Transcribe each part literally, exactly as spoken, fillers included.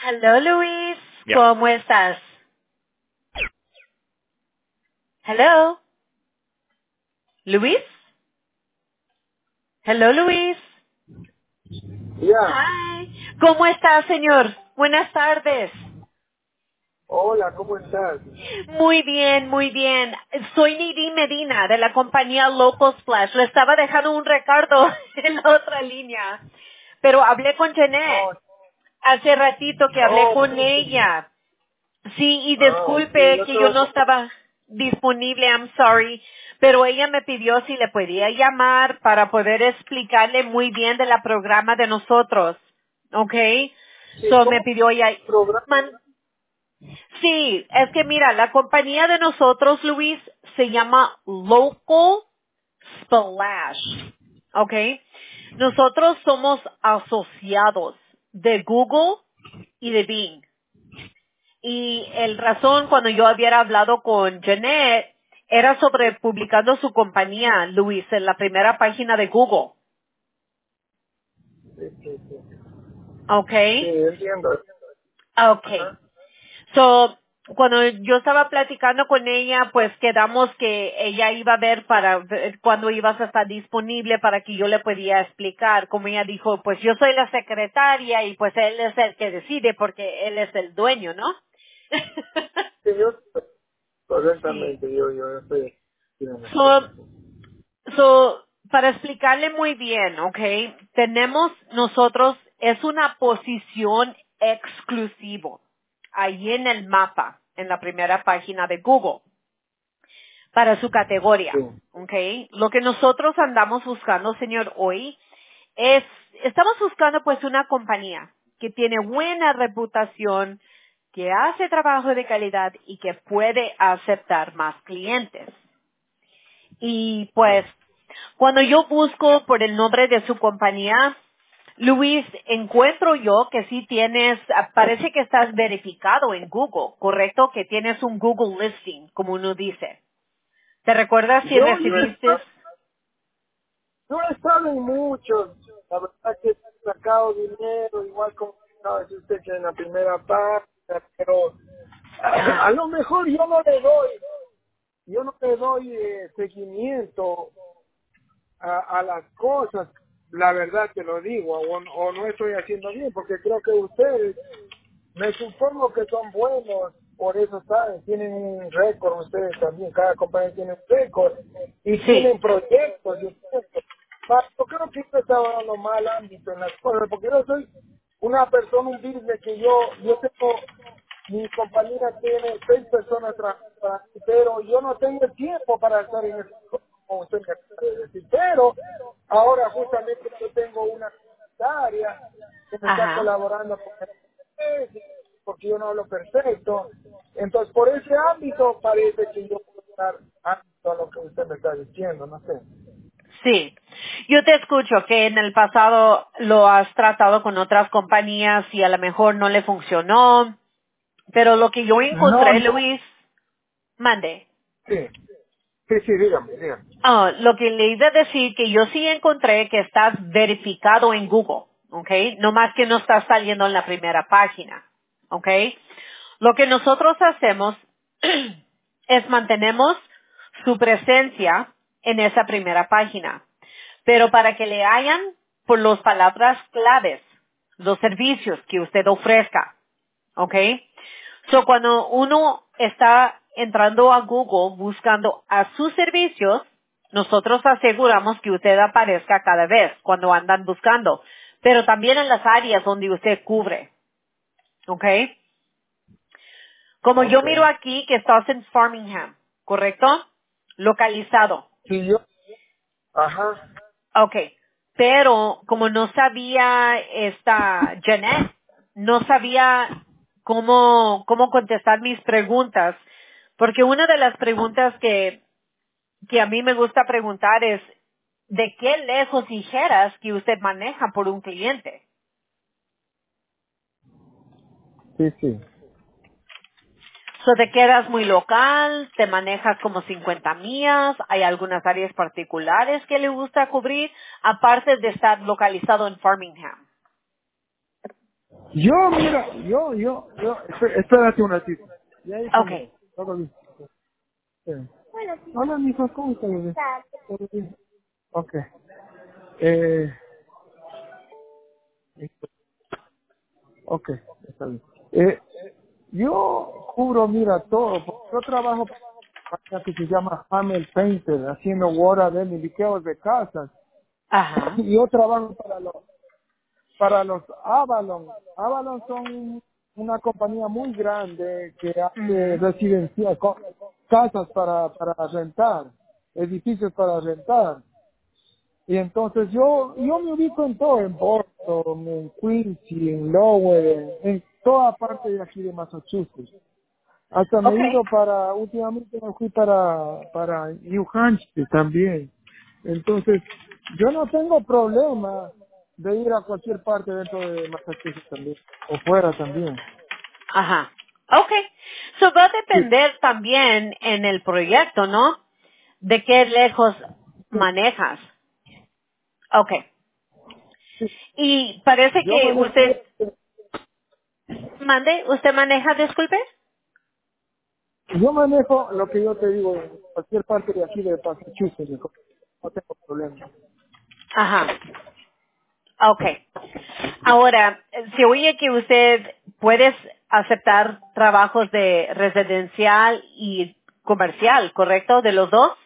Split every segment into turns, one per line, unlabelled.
Hello, Luis.
Ya.
¿Cómo estás? Hello. Luis. Hello, Luis.
Ya.
Hi. ¿Cómo estás, señor? Buenas tardes.
Hola, ¿cómo estás?
Muy bien, muy bien. Soy Nidhi Medina de la compañía Local Splash. Le estaba dejando un recado en la otra línea. Pero hablé con
Oh,
Jeanette hace ratito que hablé
oh,
con
sí, sí.
ella. Sí, y
Ah, sí,
disculpe
yo
que yo
tuve
no
con...
estaba disponible, I'm sorry, pero ella me pidió si le podía llamar para poder explicarle muy bien de la programa de nosotros, ¿ok?
Sí,
So me
¿cómo
pidió ella,
programa?
man- sí, es que mira, la compañía de nosotros, Luis, se llama Local Splash, ¿ok? Nosotros somos asociados de Google y de Bing. Y el razón cuando yo había hablado con Jeanette era sobre publicando su compañía, Luis, en la primera página de Google.
Sí, sí, sí. Sí,
Okay.
entiendo.
Okay.
Ajá.
So, cuando yo estaba platicando con ella, pues quedamos que ella iba a ver para ver cuándo ibas a estar disponible para que yo le podía explicar. Como ella dijo, pues yo soy la secretaria y pues él es el que decide porque él es el dueño, ¿no?
Sí, yo
Sí.
correctamente, yo, yo estoy en las
So,
cosas.
So, para explicarle muy bien, ¿ok? Tenemos nosotros, es una posición exclusivo, ahí en el mapa, en la primera página de Google, para su
Sí.
categoría, ¿ok? Lo que nosotros andamos buscando, señor, hoy, es, estamos buscando pues una compañía que tiene buena reputación, que hace trabajo de calidad y que puede aceptar más clientes. Y
Sí.
pues, cuando yo busco por el nombre de su compañía, Luis, encuentro yo que sí tienes, ah, parece que estás verificado en Google, ¿correcto? Que tienes un Google listing, como uno dice. ¿Te recuerdas si
Yo, yo, he
recibiste?
estado, yo he estado en muchos, la verdad que he sacado dinero, igual como acaba de decir usted que en la primera parte, pero a, a
Ajá,
lo mejor yo no le doy, yo no le doy eh, seguimiento a, a las cosas, la verdad te lo digo, o, o no estoy haciendo bien, porque creo que ustedes, me supongo que son buenos, por eso saben, tienen un récord ustedes también, cada compañía tiene un récord, y
sí,
tienen proyectos, y esto. Pa- yo creo que esto está dando mal ámbito en las cosas, porque yo soy una persona, un business que yo, yo tengo, mi compañía tiene seis personas trabajando, pero yo no tengo el tiempo para estar en eso, como usted me acaba de decir. Pero ahora justamente yo tengo una área que me está
ajá.
colaborando con el porque yo no hablo perfecto. Entonces, por ese ámbito parece que yo puedo estar apto a lo que usted me está diciendo, no sé.
Sí, yo te escucho que en el pasado lo has tratado con otras compañías y a lo mejor no le funcionó, pero lo que yo
No,
encontré,
no.
Luis, mande.
Sí, sí, sí, dígame, dígame.
Ah, lo que le iba a decir que yo sí encontré que estás verificado en Google, ¿ok? No más que no estás saliendo en la primera página, ¿ok? Lo que nosotros hacemos es mantenemos su presencia en esa primera página, pero para que le hayan por las palabras claves, los servicios que usted ofrezca, ¿ok? So, cuando uno está entrando a Google buscando a sus servicios, nosotros aseguramos que usted aparezca cada vez cuando andan buscando, pero también en las áreas donde usted cubre, ¿ok? Como yo
Ok.
miro aquí que estás en Farmingham, ¿correcto? Localizado.
Sí, yo, ajá.
Ok. Pero como no sabía esta Jeanette, no sabía cómo, cómo contestar mis preguntas, porque una de las preguntas que, que a mí me gusta preguntar es, ¿de qué lejos dijeras que usted maneja por un cliente?
Sí, sí.
So, ¿te quedas muy local? ¿Te manejas como cincuenta millas? ¿Hay algunas áreas particulares que le gusta cubrir? Aparte de estar localizado en Farmingham.
Yo, mira, yo, yo, yo, espé- espérate un ratito. Ya ahí
Okay.
como, todo bien. Sí. Hola, mijo, ¿cómo estás, bebé? ¿Todo bien? Ok. Eh, ok, está bien. Eh, yo cubro, mira, todo. Porque yo trabajo para una compañía que se llama Hamel Painter, haciendo water de liqueos de casas.
Ajá.
Y yo trabajo para los para los Avalon. Avalon son una compañía muy grande que hace
Mhm.
residencial, co- casas para, para rentar, edificios para rentar. Y entonces yo yo me ubico en todo, en Boston, en Quincy, en Lowell, en, en toda parte de aquí de Massachusetts. Hasta me he
Okay.
ido para, últimamente me fui para, para New Hampshire también. Entonces, yo no tengo problema de ir a cualquier parte dentro de Massachusetts también, o fuera también.
Ajá. Okay. So va a
Sí,
depender también en el proyecto, ¿no? De qué lejos
sí,
manejas. Okay.
sí.
Y parece
Yo
que
manejo,
usted mande, usted maneja, disculpe.
yo manejo lo que yo te digo en cualquier parte de aquí de Massachusetts, no tengo problema.
Ajá. Okay. Ahora, se oye que usted puede aceptar trabajos de residencial y comercial, ¿correcto? ¿De los dos?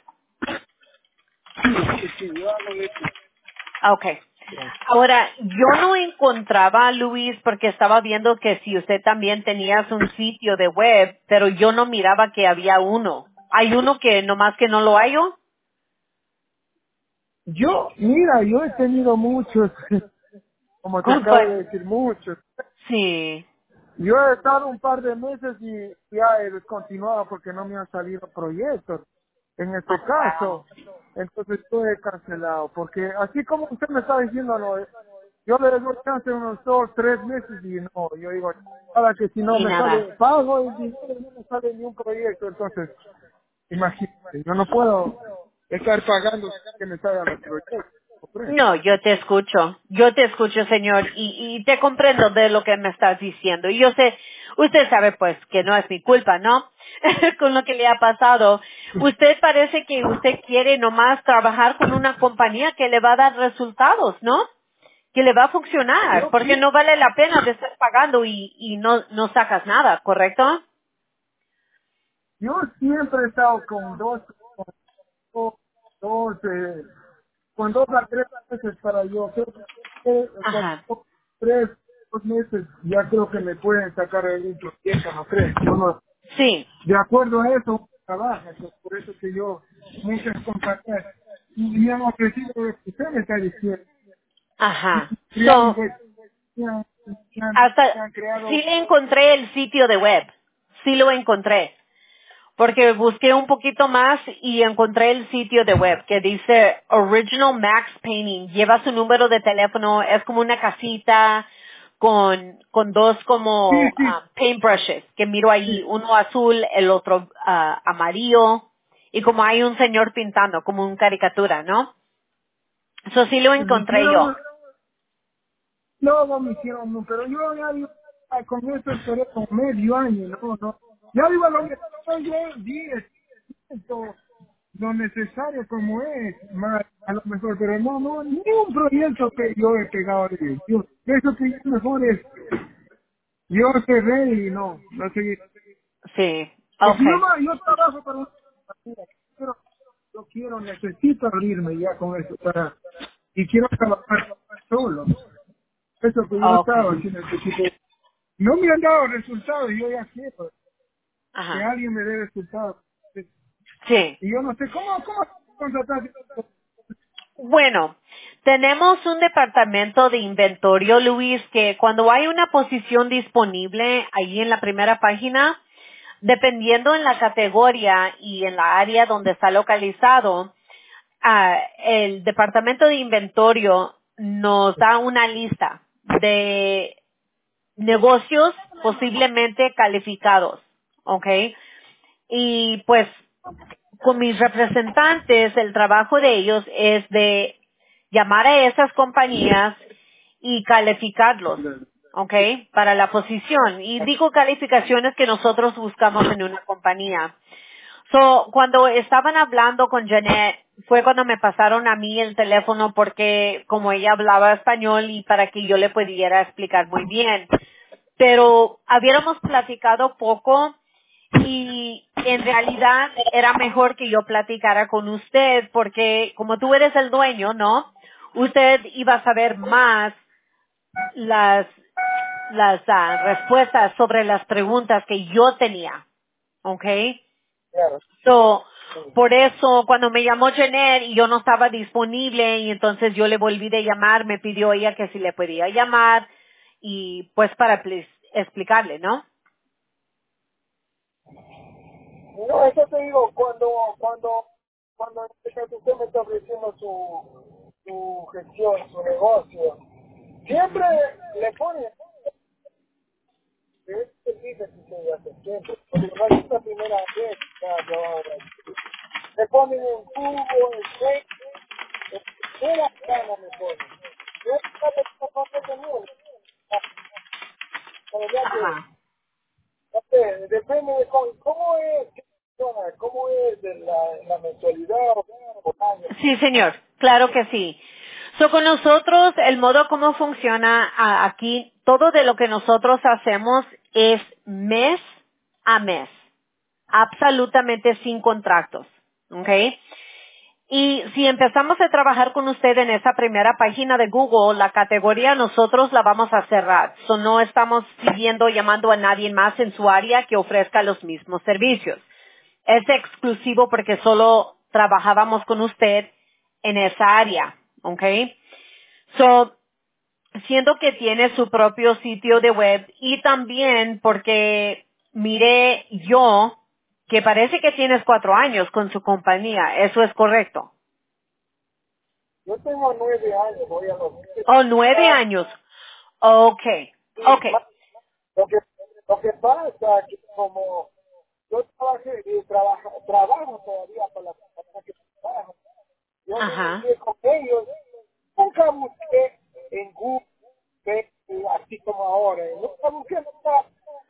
Sí, sí, yo hago de eso.
Okay. Ahora, yo no encontraba, Luis, porque estaba viendo que si usted también tenía un sitio de web, pero yo no miraba que había uno. ¿Hay uno que nomás que no lo hallo?
Yo, mira, yo he tenido muchos, como te acabo
Compa-
de decir, muchos.
Sí.
Yo he estado un par de meses y ya he descontinuado porque no me han salido proyectos. En
Oh,
este
wow.
caso, entonces yo he cancelado, porque así como usted me está diciendo, no, eh, yo le doy chance unos dos, tres meses y no, yo digo, para que si no
Y
me
nada.
sale, pago el dinero y no me sale ni un proyecto, entonces, imagínate, yo no puedo estar pagando que me salgan los proyectos, ¿comprende?
No, yo te escucho, yo te escucho, señor, y, y te comprendo de lo que me estás diciendo. Y yo sé, usted sabe pues que no es mi culpa, ¿no? Con lo que le ha pasado. Usted parece que usted quiere nomás trabajar con una compañía que le va a dar resultados, ¿no? Que le va a funcionar,
Yo,
porque no vale la pena de estar pagando y, y no, no sacas nada, ¿correcto?
yo siempre he estado con dos, con dos, eh, con dos a tres meses para yo, creo que eh, con
Ajá.
dos, tres, dos meses ya creo que me pueden sacar algún proyecto, no creo. Yo no-
Sí.
de acuerdo a eso, trabaja, pues, por eso que yo, muchas compañías me han ofrecido lo que usted me está diciendo.
Ajá.
Y han,
So,
pues, me han, me han-
hasta,
me han
sí
creado.
le encontré el sitio de web. Sí lo encontré. Porque busqué un poquito más y encontré el sitio de web que dice Original Max Painting. Lleva su número de teléfono, es como una casita con, con dos
Sí,
como
sí,
ah, paintbrushes que miro ahí,
sí.
uno azul, el otro ah, amarillo, y como hay un señor pintando, como una caricatura, ¿no? Eso sí lo
Me
encontré yo.
hicieron, no, no me hicieron, no, pero yo ya digo, ah, con eso esperé como medio año, no, no. Ya digo lo que yo di, esto, lo necesario como es, más a lo mejor, pero no, no, ni un proyecto que yo he pegado de ellos. Yo, eso que es mejor es, yo cerré y no, no seguí.
Sí,
Porque yo,
okay,
ma- yo trabajo para una compañía, pero yo quiero, necesito abrirme ya con eso para, y quiero trabajar solo. Eso que yo estaba
okay,
haciendo, este tipo. No me han dado resultados, y yo ya quiero que
ajá,
alguien me dé resultados.
sí.
Y yo no sé, ¿cómo, cómo contratar?
Bueno, tenemos un departamento de inventario, Luis, que cuando hay una posición disponible ahí en la primera página, dependiendo en la categoría y en la área donde está localizado, ah, el departamento de inventario nos da una lista de negocios posiblemente calificados, ¿ok? Y pues con mis representantes, el trabajo de ellos es de llamar a esas compañías y calificarlos. ¿ok? Para la posición. Y digo calificaciones que nosotros buscamos en una compañía. So, cuando estaban hablando con Janet, fue cuando me pasaron a mí el teléfono porque como ella hablaba español y para que yo le pudiera explicar muy bien. Pero habíamos platicado poco y en realidad era mejor que yo platicara con usted porque como tú eres el dueño, ¿no? Usted iba a saber más las, las ah, respuestas sobre las preguntas que yo tenía, ¿ok?
Claro,
So,
sí.
por eso, cuando me llamó Janet y yo no estaba disponible y entonces yo le volví de llamar, me pidió ella que si le podía llamar y pues para plis- explicarle, ¿no?
No, eso te digo, cuando, cuando, cuando en este caso usted me está ofreciendo su, su gestión, su negocio, siempre le pone, es difícil que se hace siempre, porque no es la primera vez que ha trabajado aquí. Le ponen en Google, en Facebook, en primera gana me ponen. Yo esta persona no tengo, la verdad que
Ajá.
no sé, depende de cómo, cómo es, qué funciona, cómo es de la, la mensualidad o por año.
Sí, señor. Claro que sí. So, con nosotros, el modo como funciona a- aquí, todo de lo que nosotros hacemos es mes a mes. Absolutamente sin contratos. ¿Ok? Y si empezamos a trabajar con usted en esa primera página de Google, la categoría nosotros la vamos a cerrar. So, no estamos siguiendo llamando a nadie más en su área que ofrezca los mismos servicios. Es exclusivo porque solo trabajábamos con usted en esa área, ¿ok? So, siendo que tiene su propio sitio de web y también porque miré yo que parece que tienes cuatro años con su compañía, ¿eso es correcto?
Yo tengo nueve años, voy a los
Oh, nueve
ah,
años. Okay,
sí,
okay.
más, lo que lo que pasa que como yo trabajé y trabaja, trabajo todavía para la compañía que trabajo, yo me
Ajá,
inicié con ellos, nunca busqué en Google, Facebook, así como ahora, nunca busqué nunca,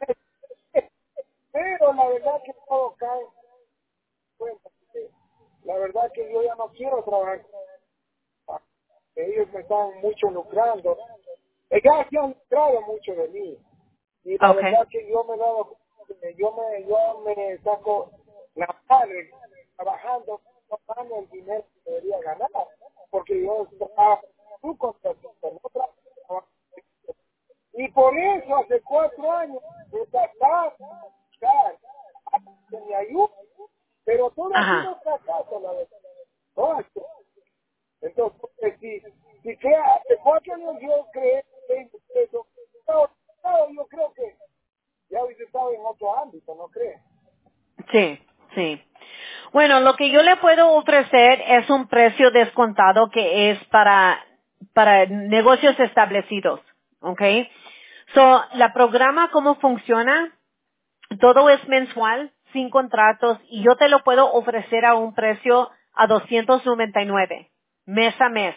pero la verdad que todo cae en cuenta, porque la verdad que yo ya no quiero trabajar con ellos, me están mucho lucrando. Ellos se han lucrado mucho de mí. Y la
okay,
verdad que yo me he dado cuenta que yo me, yo me saco la madre trabajando, no gano el dinero que debería ganar. Porque yo trabajo su contratista, no trabajo. Y por eso hace cuatro años me trataba de buscar a que me ayude. Pero todo ha
ajá.
sido fracaso, la verdad. No, entonces, pues, si, si crea, hace cuatro años yo creé veinte pesos, no, no, yo creo que ya hubiese estado en otro ámbito, ¿no crees?
Sí, sí. Bueno, lo que yo le puedo ofrecer es un precio descontado que es para, para negocios establecidos, ¿ok? So, la programa, ¿cómo funciona? Todo es mensual, sin contratos, y yo te lo puedo ofrecer a un precio a doscientos noventa y nueve, mes a mes,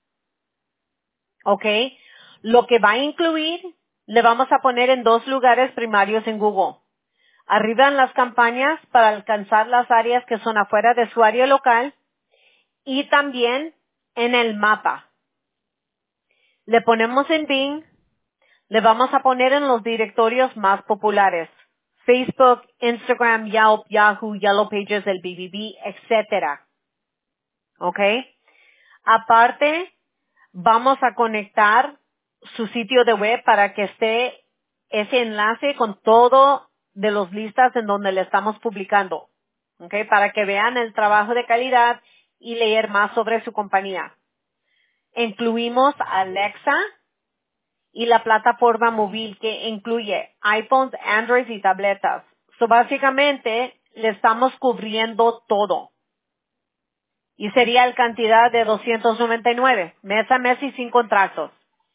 ¿ok? Lo que va a incluir, le vamos a poner en dos lugares primarios en Google. Arriba en las campañas para alcanzar las áreas que son afuera de su área local y también en el mapa. Le ponemos en Bing, le vamos a poner en los directorios más populares. Facebook, Instagram, Yelp, Yahoo, Yellow Pages, el B B B, etcétera. ¿Ok? Aparte, vamos a conectar su sitio de web para que esté ese enlace con todo de los listas en donde le estamos publicando. ¿Ok? Para que vean el trabajo de calidad y leer más sobre su compañía. Incluimos Alexa y la plataforma móvil que incluye iPhones, Android y tabletas. So, básicamente, le estamos cubriendo todo. Y sería la cantidad de doscientos noventa y nueve, mes a mes y sin contratos.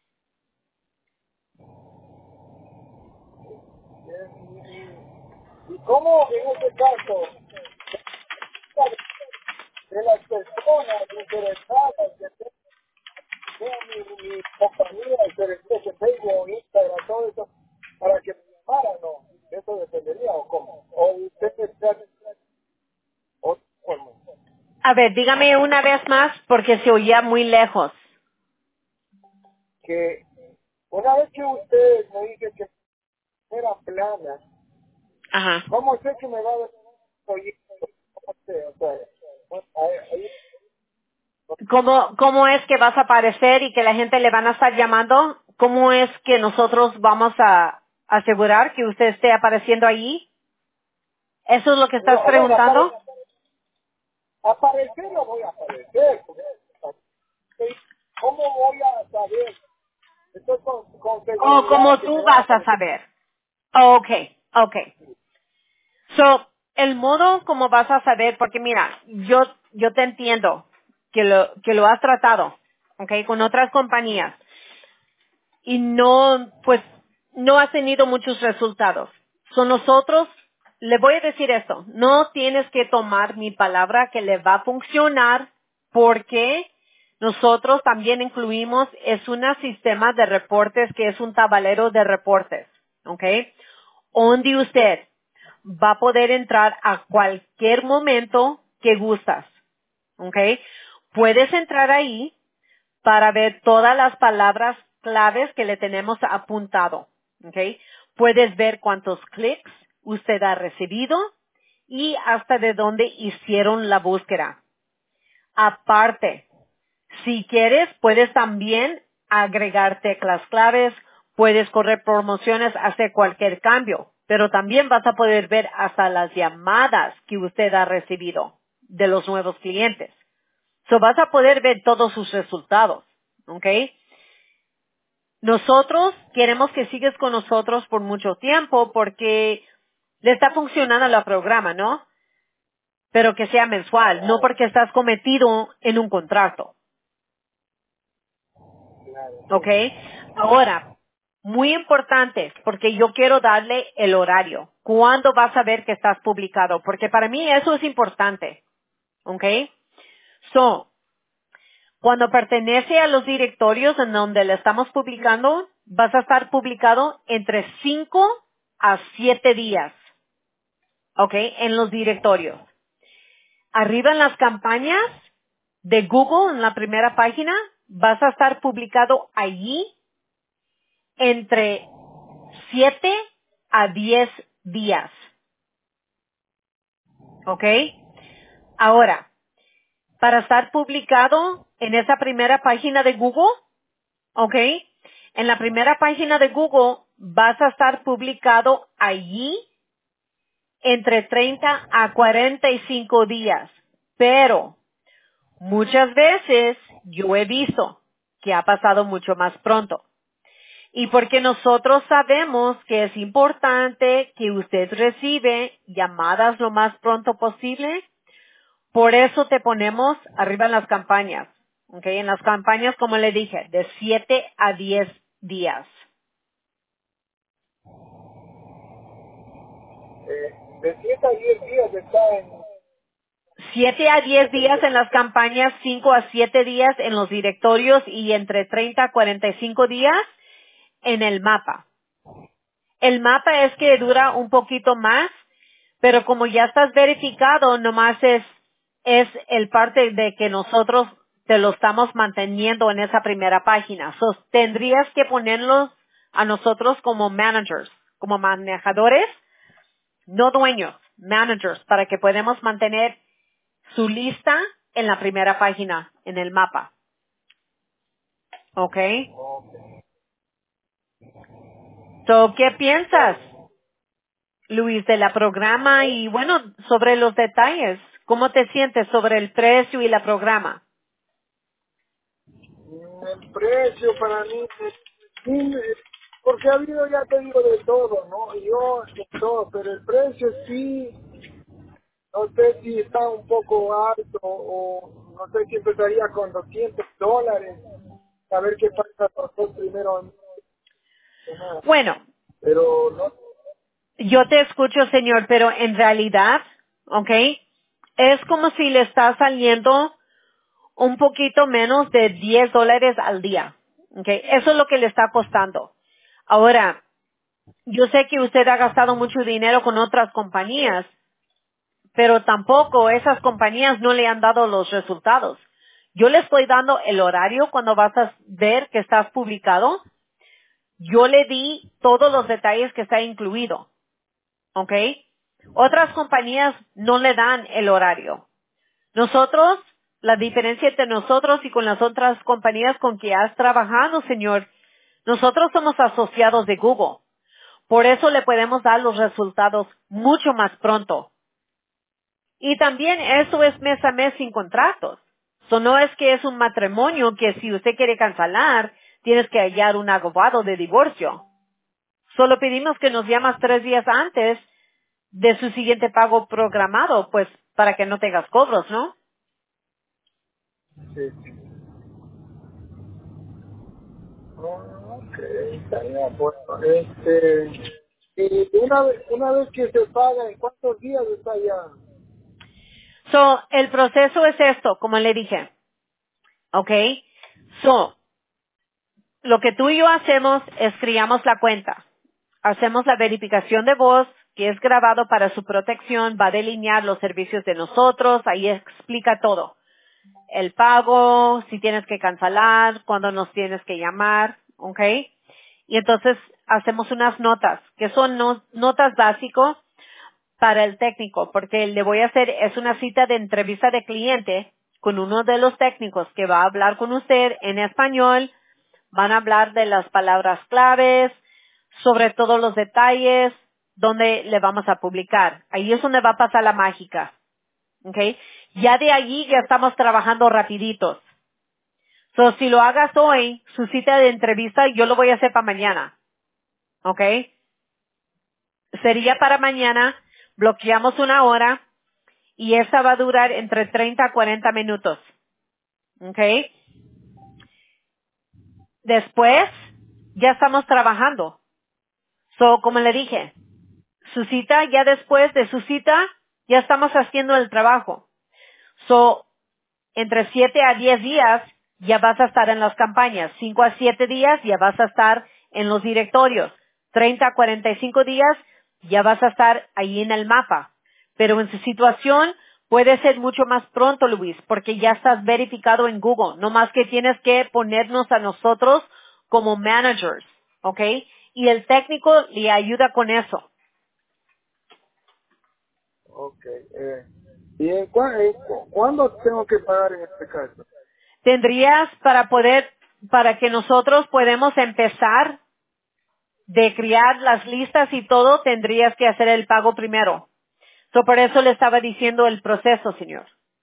Y, y, y cómo en este caso, de las personas interesadas, sea mi, mi compañía, el servicio que tengo, Instagram, todo eso, para que me llamaran, ¿no? Eso dependería, ¿o cómo? O ustedes hacen otra forma.
A ver, dígame una vez más porque se oía muy lejos.
Que una vez que usted me dice que era plana,
Ajá.
¿cómo sé que me va a dar proyecto? ¿Cómo sé? O sea, bueno, ahí, ahí-
¿Cómo, ¿Cómo es que vas a aparecer y que la gente le van a estar llamando? ¿Cómo es que nosotros vamos a asegurar que usted esté apareciendo allí? ¿Eso es lo que estás
no, bueno, apare-
preguntando?
aparecer no voy a aparecer. Porque, ¿cómo voy a saber? Estoy con, con
¿O
seguridad
cómo
que me
tú
van a
vas a
aparecer.
saber? Okay, okay. So, el modo como vas a saber, porque mira, yo, yo te entiendo que lo, que lo has tratado, okay, con otras compañías y no, pues, no has tenido muchos resultados. So, nosotros, le voy a decir esto, no tienes que tomar mi palabra que le va a funcionar porque nosotros también incluimos, es un sistema de reportes que es un tablero de reportes, okay, donde usted va a poder entrar a cualquier momento que gustas, ¿ok? Puedes entrar ahí para ver todas las palabras claves que le tenemos apuntado, ¿ok? Puedes ver cuántos clics usted ha recibido y hasta de dónde hicieron la búsqueda. Aparte, si quieres, puedes también agregar teclas claves, puedes correr promociones, hacer cualquier cambio, pero también vas a poder ver hasta las llamadas que usted ha recibido de los nuevos clientes. So vas a poder ver todos sus resultados, ¿ok? Nosotros queremos que sigas con nosotros por mucho tiempo porque le está funcionando el programa, ¿no? Pero que sea mensual, no
Claro,
porque estás cometido en un contrato.
claro,
¿Ok?
sí.
Ahora, muy importante, porque yo quiero darle el horario. ¿Cuándo vas a ver que estás publicado? Porque para mí eso es importante. ¿Ok? So, cuando pertenece a los directorios en donde le estamos publicando, vas a estar publicado entre cinco a siete días. ¿Ok? En los directorios. Arriba en las campañas de Google, en la primera página, vas a estar publicado allí entre siete a diez días. ¿Ok? Ahora, para estar publicado en esa primera página de Google, ¿ok? En la primera página de Google vas a estar publicado allí entre treinta a cuarenta y cinco días. Pero muchas veces yo he visto que ha pasado mucho más pronto. Y porque nosotros sabemos que es importante que usted recibe llamadas lo más pronto posible, por eso te ponemos arriba en las campañas. ¿Ok? En las campañas, como le dije, de siete a diez días.
Eh, de siete a diez días está en...
siete a diez días en las campañas, cinco a siete días en los directorios y entre treinta a cuarenta y cinco días en el mapa. El mapa es que dura un poquito más, pero como ya estás verificado, nomás es, es el parte de que nosotros te lo estamos manteniendo en esa primera página. So, tendrías que ponerlos a nosotros como managers, como manejadores, no dueños, managers, para que podamos mantener su lista en la primera página, en el mapa. ¿Ok?
Ok.
So, ¿qué piensas,
Bueno,
Luis, de la programa y bueno, sobre los detalles? ¿Cómo te sientes sobre el precio y la programa?
mm, el precio para mí, eh, sí, eh, porque ha habido, ya te digo, de todo, ¿no? Yo, de todo, pero el precio sí, no sé si está un poco alto o no sé si empezaría con doscientos dólares, a ver qué pasa con los primero, nada.
Bueno,
Pero no,
yo te escucho, señor, pero en realidad, ¿ok? Es como si le está saliendo un poquito menos de diez dólares al día. Okay, eso es lo que le está costando. Ahora, yo sé que usted ha gastado mucho dinero con otras compañías, pero tampoco esas compañías no le han dado los resultados. Yo le estoy dando el horario cuando vas a ver que estás publicado. Yo le di todos los detalles que está incluido. ¿Ok? Otras compañías no le dan el horario. Nosotros, la diferencia entre nosotros y con las otras compañías con que has trabajado, señor, nosotros somos asociados de Google. Por eso le podemos dar los resultados mucho más pronto. Y también eso es mes a mes sin contratos. So, no es que es un matrimonio que si usted quiere cancelar, tienes que hallar un abogado de divorcio. Solo pedimos que nos llamas tres días antes de su siguiente pago programado, pues para que no tengas cobros, ¿no?
Sí, sí. Oh, ok, está bien, bueno, este, y una vez, una vez que se paga, ¿en cuántos días está ya?
So, el proceso es esto, como le dije. ¿Ok? So, lo que tú y yo hacemos es criamos la cuenta. Hacemos la verificación de voz, que es grabado para su protección, va a delinear los servicios de nosotros, ahí explica todo. El pago, si tienes que cancelar, cuándo nos tienes que llamar, ¿ok? Y entonces hacemos unas notas, que son no- notas básicas para el técnico, porque le voy a hacer, es una cita de entrevista de cliente con uno de los técnicos que va a hablar con usted en español, van a hablar de las palabras claves, sobre todos los detalles, donde le vamos a publicar. Ahí es donde va a pasar la mágica. ¿Ok? Ya de allí ya estamos trabajando rapiditos. So, si lo hagas hoy, su cita de entrevista, yo lo voy a hacer para mañana. ¿Ok? Sería para mañana, bloqueamos una hora y esa va a durar entre treinta a cuarenta minutos. ¿Ok? Después, ya estamos trabajando. So, como le dije, su cita, ya después de su cita, ya estamos haciendo el trabajo. So, entre siete a diez días ya vas a estar en las campañas. cinco a siete días ya vas a estar en los directorios. treinta a cuarenta y cinco días ya vas a estar ahí en el mapa. Pero en su situación puede ser mucho más pronto, Luis, porque ya estás verificado en Google. No más que tienes que ponernos a nosotros como managers, ¿ok? Y el técnico le ayuda con eso.
Ok, eh, ¿y en cua- en cu- cuándo tengo que pagar en este caso?
Tendrías para poder, para que nosotros podamos empezar de crear las listas y todo, tendrías que hacer el pago primero. So, por eso le estaba diciendo el proceso, señor.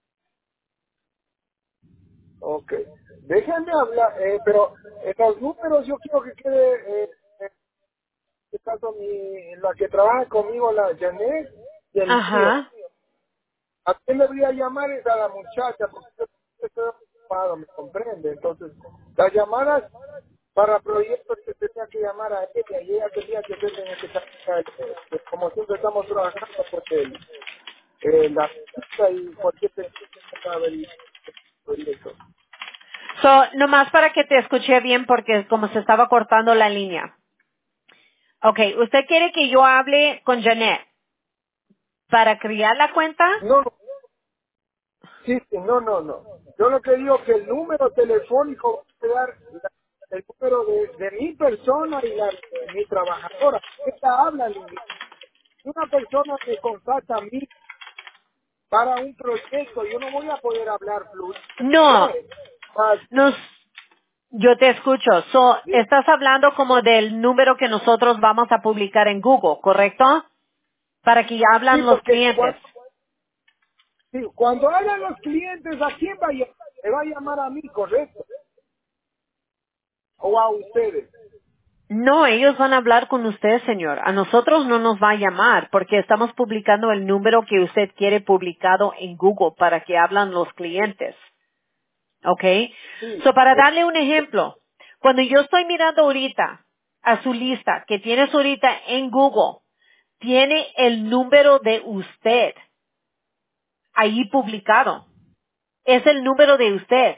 Ok, déjenme hablar, eh, pero en los números yo quiero que quede, eh, en este caso, mi, la que trabaja conmigo, la Janet, y el mío.
Ajá.
¿A quién le voy a llamar? Es a la muchacha, porque yo estoy ocupado, me comprende. Entonces, las llamadas para proyectos que tenía que llamar a ella y ella tenía que hacer en este caso, eh, eh, como siempre estamos trabajando, pues el, eh, la cita y cualquier para ver el proyecto.
So, nomás para que te escuché bien porque como se estaba cortando la línea. Okay, ¿usted quiere que yo hable con Janet para crear la cuenta?
No, no, sí, sí, no, no, no. Yo lo que digo que el número telefónico va a quedar la- el número de, de mi persona y la de mi trabajadora. Esta habla el inglés. Una persona que contacta a mí para un proyecto, yo no voy a poder hablar fluido en
No,
inglés. Más,
nos, yo te escucho. So,
sí,
estás hablando como del número que nosotros vamos a publicar en Google, ¿correcto? Para que ya
sí,
hablan los
porque
clientes.
cuando, sí, cuando hablan los clientes, ¿a quién va a llamar? Me va a llamar a mí, ¿correcto? O a ustedes.
No, ellos van a hablar con usted, señor. A nosotros no nos va a llamar porque estamos publicando el número que usted quiere publicado en Google para que hablan los clientes. ¿Ok?
Sí,
So, para
eh,
darle un ejemplo, cuando yo estoy mirando ahorita a su lista que tienes ahorita en Google, tiene el número de usted ahí publicado. Es el número de usted.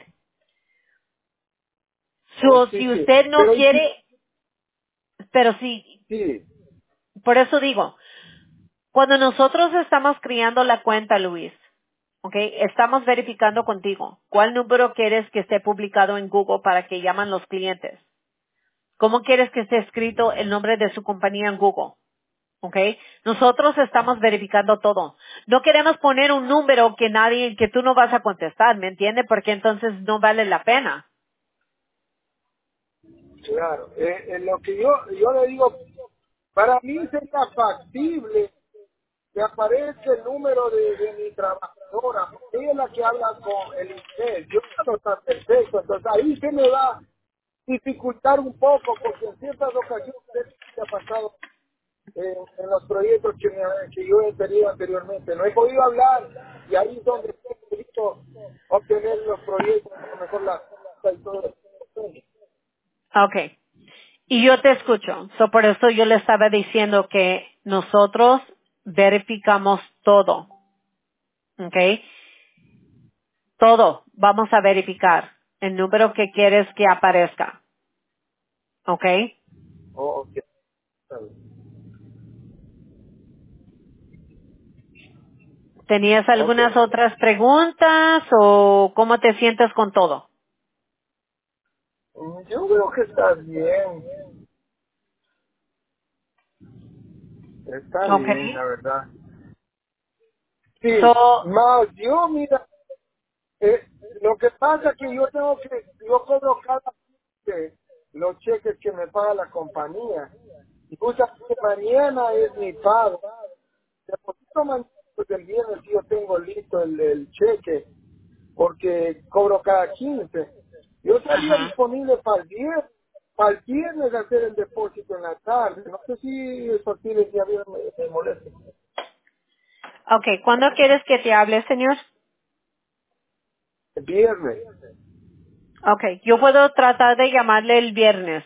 Oh,
So,
sí,
si
sí.
usted no
Pero, ¿y si-
quiere, pero sí,
sí,
por eso digo, cuando nosotros estamos creando la cuenta, Luis, ¿ok? Estamos verificando contigo cuál número quieres que esté publicado en Google para que llaman los clientes. ¿Cómo quieres que esté escrito el nombre de su compañía en Google? ¿Ok? Nosotros estamos verificando todo. No queremos poner un número que nadie, que tú no vas a contestar, ¿me entiende? Porque entonces no vale la pena.
claro. Eh, en lo que yo, yo le digo, para mí sería factible que aparezca el número de, de mi trabajadora, porque ella es la que habla con el inglés. Yo no está perfecto, entonces ahí se me va a dificultar un poco, porque en ciertas ocasiones se ha pasado en, en los proyectos que, me- que yo he tenido anteriormente. No he podido hablar y ahí es donde he podido obtener los proyectos, a lo mejor la y todo eso.
Ok. Y yo te escucho. So, por eso yo le estaba diciendo que nosotros verificamos todo. ¿Ok? Todo. Vamos a verificar el número que quieres que aparezca. ¿Ok?
Oh, ok, está bien.
¿Tenías
Ok.
algunas otras preguntas o cómo te sientes con todo?
Mm, Yo creo que está bien, está
Ok.
bien, la verdad. Sí,
So,
más yo, mira, eh, lo que pasa es que yo tengo que, yo cobro cada mes los cheques que me paga la compañía. Y justamente mañana es mi pago. Deposito mañana, pues el viernes yo tengo listo el, el cheque, porque cobro cada quince. Yo estaría
ajá.
disponible para el viernes, para el viernes hacer el depósito en la tarde. No sé si eso aquí les ya me, me molesta.
Ok, ¿cuándo quieres que te hable, señor?
El viernes.
Ok, yo puedo tratar de llamarle el viernes.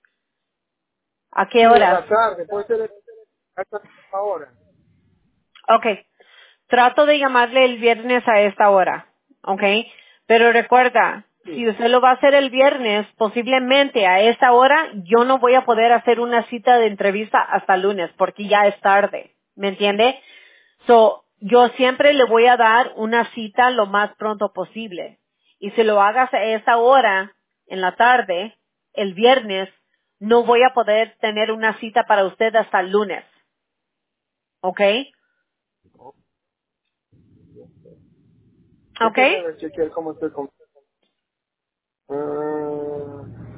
¿A
Sí,
qué
en
horas?
la tarde, puede ser hasta ahora.
Ok, trato de llamarle el viernes a esta hora. Ok, pero recuerda,
Sí.
si usted lo va a hacer el viernes, posiblemente a esta hora yo no voy a poder hacer una cita de entrevista hasta lunes porque ya es tarde. ¿Me entiende? So, yo siempre le voy a dar una cita lo más pronto posible. Y si lo hagas a esa hora, en la tarde, el viernes, no voy a poder tener una cita para usted hasta el lunes. ¿Ok? ¿Ok?
Déjenme chequear cómo estoy con... Mm,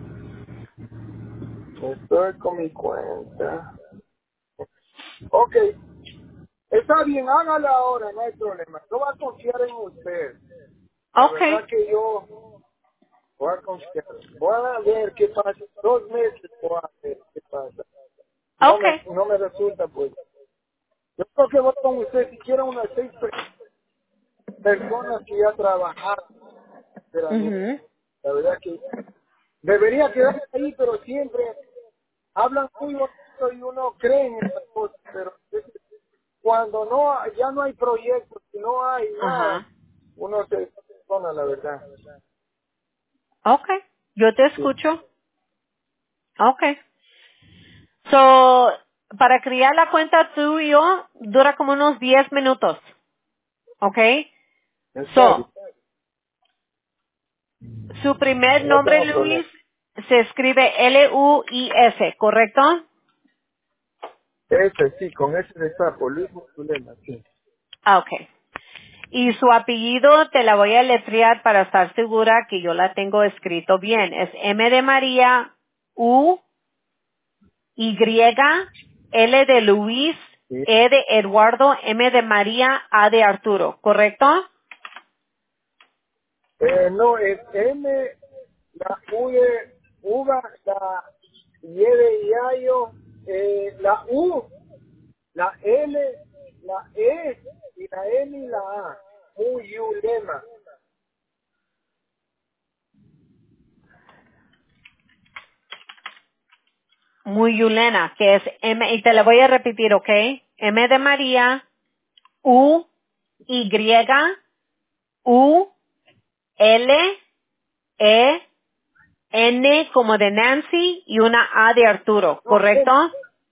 estoy con mi cuenta. Ok, está bien, hágala ahora, no hay problema. Yo voy a confiar en usted. La
Ok.
verdad que yo voy a confiar. Voy a ver qué pasa. Dos meses voy a ver qué pasa. No
Ok.
me, no me resulta, pues. Yo creo que voy con usted. Si quieren unas seis pe- personas que ya trabajaron, pero a mí,
Ujú.
la verdad que debería quedar ahí, pero siempre hablan muy bonito y uno cree en esas cosas, pero cuando no ya no hay proyectos y no hay nada,
Ajá.
uno se desona, la verdad.
Ok. Yo te
Sí.
escucho. Ok. So, para crear la cuenta tú y yo, dura como unos diez minutos. Ok.
Está bien.
So, su primer
No
nombre,
tengo
Luis,
problema.
se escribe L U I S, ¿correcto?
Ese sí, con ese destapo, Luis Mutulema, sí.
Ah, ok. Y su apellido te la voy a letrear para estar segura que yo la tengo escrito bien. Es M de María, U, Y, L de Luis,
Sí.
E de Eduardo, M de María, A de Arturo, ¿correcto?
Eh, no, es M, la U de uva, la Y de Yayo, eh, la U, la L, la E, y la M y la A. Muyulema.
Muy Yulena, que es M, y te la voy a repetir, ¿ok? M de María, U, Y, U, L, E, N como de Nancy y una A de Arturo,
No, M,
¿correcto?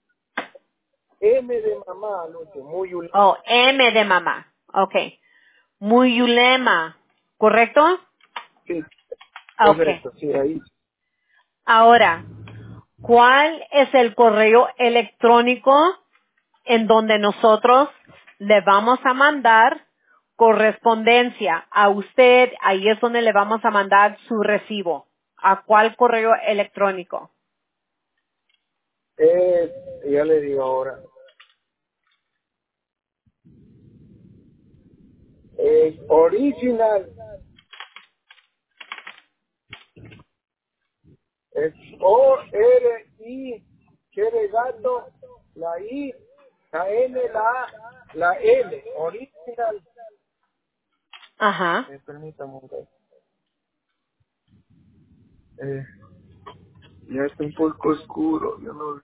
M de mamá, Lucho, muy ul-
Oh, M de mamá. Okay. Muyulema, ¿correcto?
sí,
Okay.
correcto, sí, ahí.
Ahora, ¿cuál es el correo electrónico en donde nosotros le vamos a mandar correspondencia a usted? Ahí es donde le vamos a mandar su recibo. ¿A cuál correo electrónico?
Eh, ya le digo ahora. Eh, original es O R I, que de gato, la I, la N, la A, la L, original.
Ajá.
Eh, permítame un momento. Eh, ya está un poco oscuro, yo no.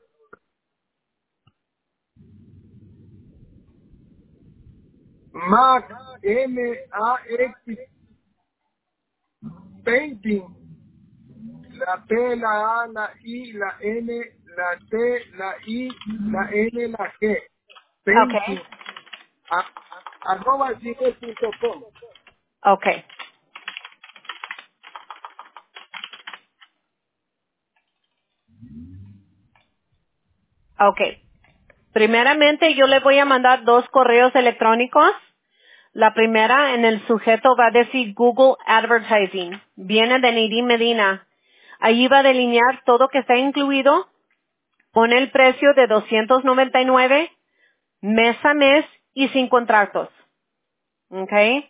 Max, M A X, Painting, la P, la A, la I, la N, la T, la I, la N, la G,
Okay.
Painting, a, arroba gmail punto com.
Okay. Okay. Primeramente yo le voy a mandar dos correos electrónicos. La primera en el sujeto va a decir Google Advertising. Viene de Nadine Medina. Ahí va a delinear todo que está incluido. Pone el precio de doscientos noventa y nueve mes a mes y sin contratos. ¿Ok?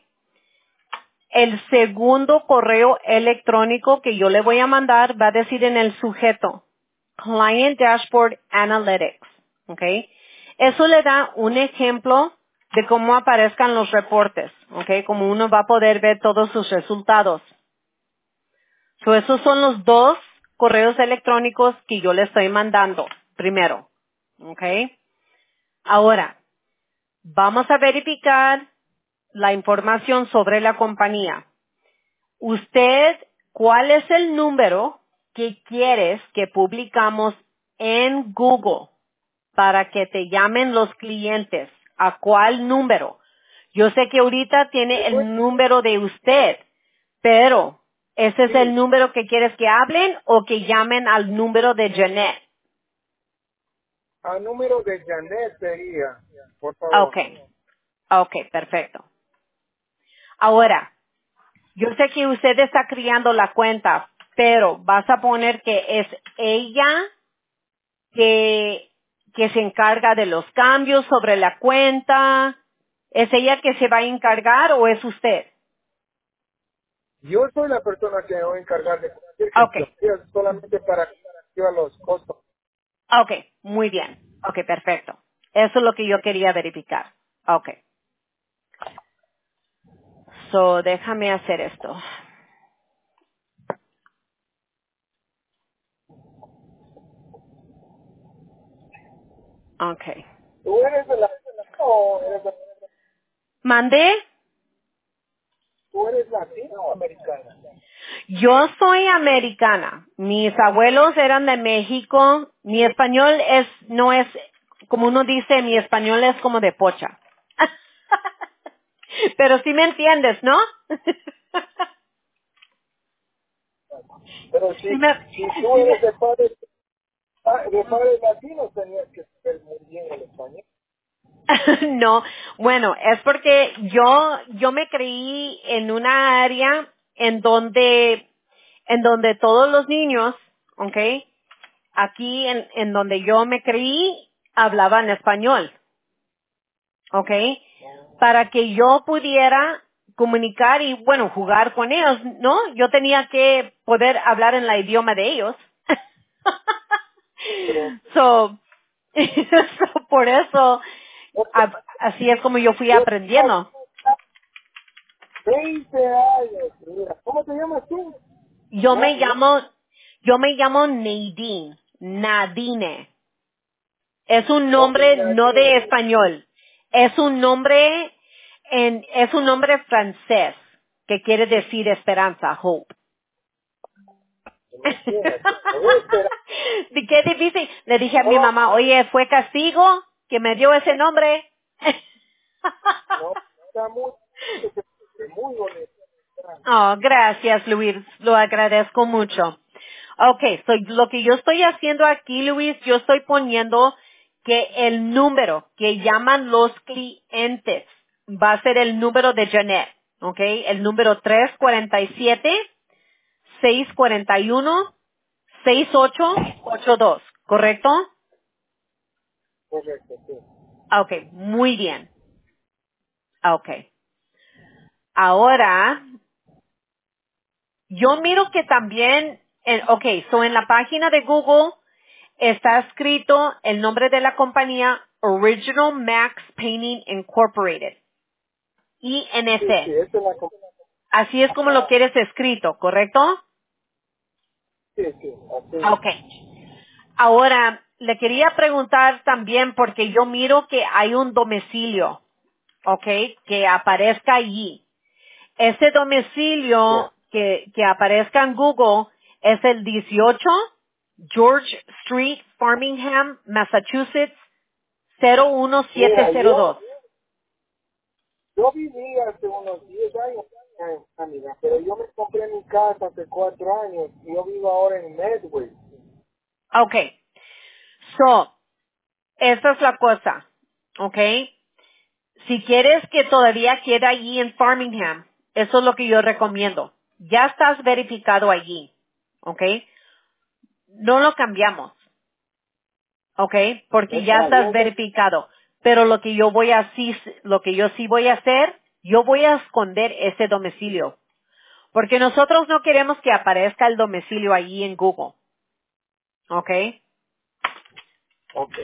El segundo correo electrónico que yo le voy a mandar va a decir en el sujeto Client Dashboard Analytics. ¿Ok? Eso le da un ejemplo de cómo aparezcan los reportes. ¿Ok? Como uno va a poder ver todos sus resultados. So, esos son los dos correos electrónicos que yo le estoy mandando primero. ¿Ok? Ahora, vamos a verificar la información sobre la compañía. Usted, ¿cuál es el número que quieres que publicamos en Google para que te llamen los clientes? ¿A cuál número? Yo sé que ahorita tiene
Después,
el número de usted, pero ¿ese es el
sí,
número que quieres que hablen o que llamen al número de Janet?
a número de Janet sería, por favor.
Okay, okay, perfecto. Ahora, yo sé que usted está criando la cuenta, pero vas a poner que es ella que, que se encarga de los cambios sobre la cuenta. ¿Es ella que se va a encargar o es usted?
Yo soy la persona que me voy a encargar de cualquier gestión,
Okay,
sí, es solamente para que reciba los costos.
okay, muy bien. Okay, perfecto. Eso es lo que yo quería verificar. Okay. So, déjame hacer esto. Okay.
¿Tú eres de la o eres de-
¿Mandé?
tú eres latina o americana?
Yo soy americana. Mis abuelos eran de México. Mi español es, no es, como uno dice, mi español es como de pocha. Pero sí me entiendes, ¿no?
Pero si,
sí me,
si tú
sí
eres de
me-
padres, de padres latinos, tenías que saber muy bien el español.
no, bueno, es porque yo, yo me creí en una área en donde, en donde todos los niños, ¿ok? Aquí en, en donde yo me creí, hablaban español, ¿ok? Para que yo pudiera comunicar y, bueno, jugar con ellos, ¿no? Yo tenía que poder hablar en la idioma de ellos.
Pero
so, so, por eso, a- así es como yo fui
yo
aprendiendo.
veinte años, mira, ¿cómo te llamas tú?
Yo me
Na- na-
llamo, yo me llamo Nadine, Nadine. Es un
ok,
nombre no de
Nadine.
español. Es un nombre en, es un nombre francés. que quiere decir esperanza, hope.
Imagínate. Me voy a esperar.
¿De qué difícil? Le dije a mi
No,
mamá, oye, ¿fue castigo que me dio ese nombre?
no, está muy, muy bonito.
Oh, gracias, Luis. Lo agradezco mucho. Okay, so lo que yo estoy haciendo aquí, Luis, yo estoy poniendo que el número que llaman los clientes va a ser el número de Janet, okay, el número tres cuatro siete, seis cuatro uno, seis ocho ocho dos, ¿correcto?
Correcto, sí.
Okay, muy bien. Okay. Ahora, yo miro que también, en, okay, so en la página de Google está escrito el nombre de la compañía Original Max Painting Incorporated,
Sí, sí,
I N C.
esa es la com-
Así es como lo quieres escrito, ¿correcto?
Sí, sí, así es.
Okay. Ahora, le quería preguntar también porque yo miro que hay un domicilio, okay, que aparezca allí. Ese domicilio
Ya.
que, que aparezca en Google es el dieciocho George Street, Farmingham, Massachusetts, cero uno siete
Mira,
cero
yo,
dos.
yo viví hace unos diez años en Canadá, pero yo me compré mi casa hace cuatro años y yo vivo ahora en Medway.
Okay. So, esa es la cosa. Okay. Si quieres que todavía quede allí en Farmingham, eso es lo que yo recomiendo. Ya estás verificado allí. Okay. No lo cambiamos. Okay. Porque ya
Está
estás
bien,
verificado. Pero lo que yo voy a sí, lo que yo sí voy a hacer, yo voy a esconder ese domicilio. Porque nosotros no queremos que aparezca el domicilio allí en Google. Okay.
ok.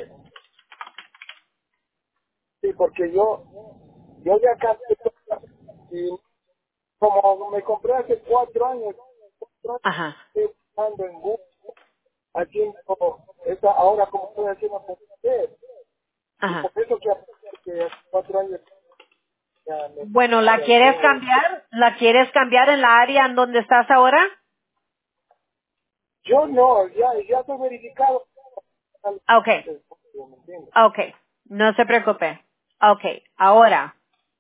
Sí, porque yo, yo ya cambié todo, y como me compré hace cuatro años, cuatro años
Ajá.
estoy buscando en Google, haciendo esa, ahora como estoy haciendo con usted, y
Ajá.
por eso que hace que hace cuatro años ya me
Bueno, ¿la
ya
quieres
tengo.
cambiar? ¿La quieres cambiar en la área en donde estás ahora?
Yo no, ya, ya estoy verificado.
Okay,
¿Me entiendes?
okay, no se preocupe. Okay, ahora,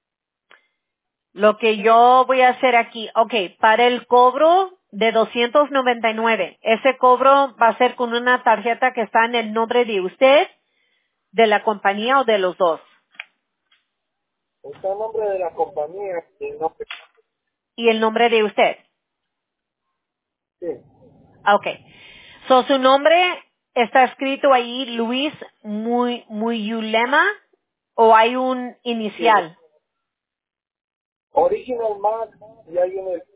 lo que yo voy a hacer aquí, okay, para el cobro de doscientos noventa y nueve, ese cobro va a ser con una tarjeta que está en el nombre de usted, de la compañía o de los dos.
Está el nombre de la compañía y no sé.
Y el nombre de usted.
Sí,
Okay. So, su nombre está escrito ahí, Luis Muy, Muyulema, o hay un
sí.
inicial.
Original Mac y hay en el.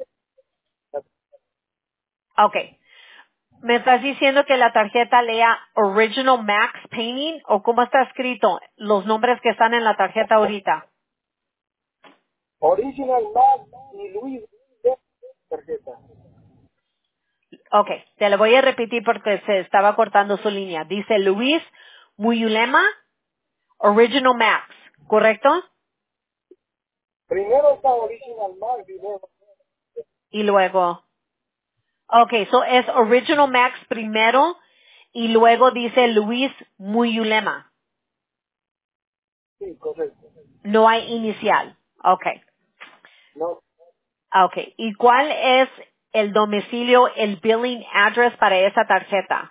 Okay. ¿Me estás diciendo que la tarjeta lea Original Max Painting o cómo está escrito los nombres que están en la tarjeta ahorita?
Original Mac y Luis de tarjeta.
Okay. Te lo voy a repetir porque se estaba cortando su línea. Dice Luis Muyulema Original Max, ¿correcto?
Primero está Original Mac y luego.
Y luego, okay, so es Original Max primero y luego dice Luis Muyulema.
Sí, correcto.
No hay inicial. Okay.
No,
Okay. ¿Y cuál es el domicilio, el billing address para esa tarjeta?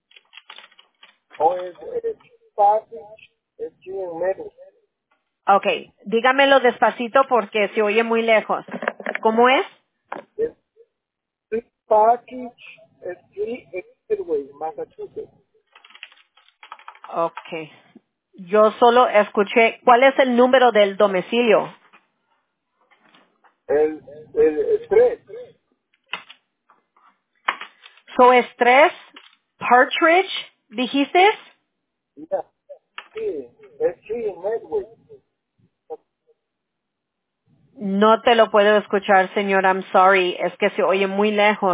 o es, es Passage, es aquí en Medway.
Okay. Dígamelo despacito porque se oye muy lejos. ¿Cómo es?
Es Street Package Street en Medway, Massachusetts.
Okay. Yo solo escuché, ¿cuál es el número del domicilio?
El, el, el tres.
So es tres Partridge, ¿dijiste?
Ya. Sí, es sí en Medway.
No te lo puedo escuchar, señor. I'm sorry. Es que se oye muy lejos.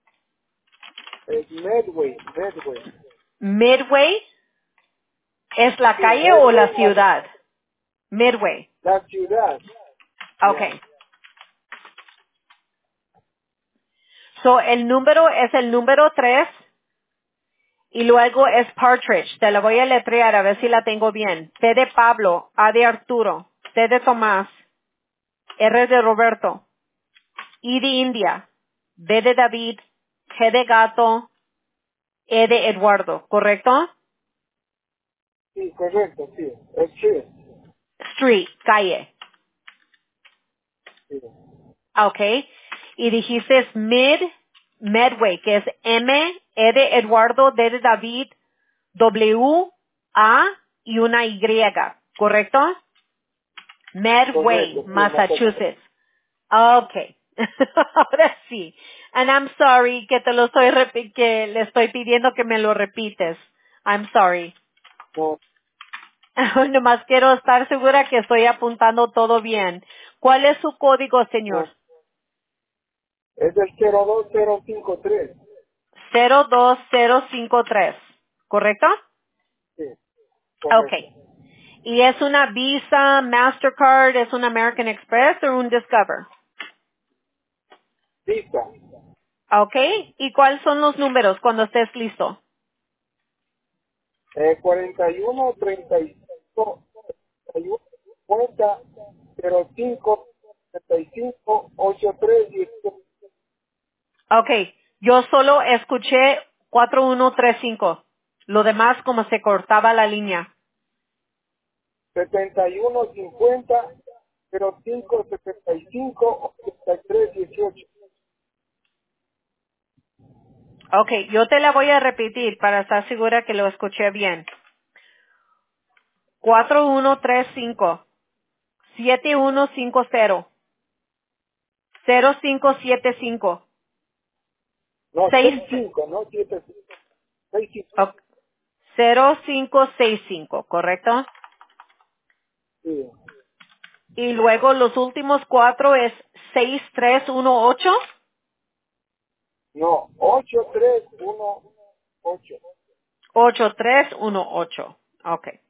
Es Medway, Medway.
Midway, ¿es la
Sí,
calle o la
Medway, Massachusetts.
ciudad? Midway.
La ciudad. Ya.
Okay. So, el número es el número tres y luego es Partridge. Te la voy a letrear a ver si la tengo bien. P de Pablo, A de Arturo, T de Tomás, R de Roberto, I de India, D de David, G de Gato, E de Eduardo, ¿correcto?
Sí, correcto, sí. Es sí.
Street, calle.
Sí,
Ok. Y dijiste Mid, Medway, que es M, E de Eduardo, D de David, W, A y una Y, ¿correcto? Medway,
correcto, sí, Massachusetts.
Massachusetts. Okay. Ahora sí. And I'm sorry que te lo estoy repi- que le estoy pidiendo que me lo repites. I'm sorry.
No,
Nomás quiero estar segura que estoy apuntando todo bien. ¿Cuál es su código, señor?
no. Es el cero dos cero cinco tres.
cero dos cero cinco tres, ¿correcto?
Sí,
Okay.
correcto.
¿Y es una Visa, Mastercard, es un American Express o un Discover?
Visa.
Okay. ¿Y cuáles son los números cuando estés listo?
Eh, cuarenta y uno, treinta y cinco, treinta y uno, cincuenta, cero cinco, treinta y cinco, ochenta y tres, dieciocho.
Okay. Yo solo escuché cuatro uno tres cinco. Lo demás como se cortaba la línea.
setenta y uno, cincuenta, cero cinco, setenta y cinco, ochenta y tres, dieciocho.
Okay. Yo te la voy a repetir para estar segura que lo escuché bien. cuatro uno tres cinco, siete uno cinco cero, cero cinco siete cinco,
No,
seis,
seis cinco, no siete cinco. seis cinco.
ok, cero cinco seis cinco, ¿correcto?
Sí.
Y luego los últimos cuatro es seis tres uno ocho.
No, ocho tres uno ocho.
ocho tres uno ocho. Okay.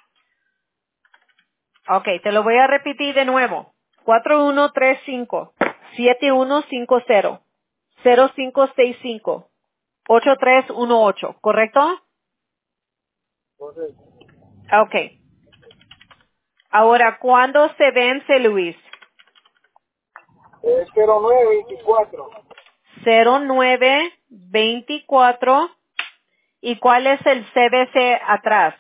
Okay, te lo voy a repetir de nuevo. cuatro uno tres cinco, siete uno cinco cero, cero cinco seis cinco, ocho tres uno ocho, ¿correcto?
Correcto.
Okay. Ahora, ¿cuándo se vence, Luis?
Eh, cero nueve veinticuatro.
cero nueve veinticuatro. ¿Y cuál es el C V C atrás?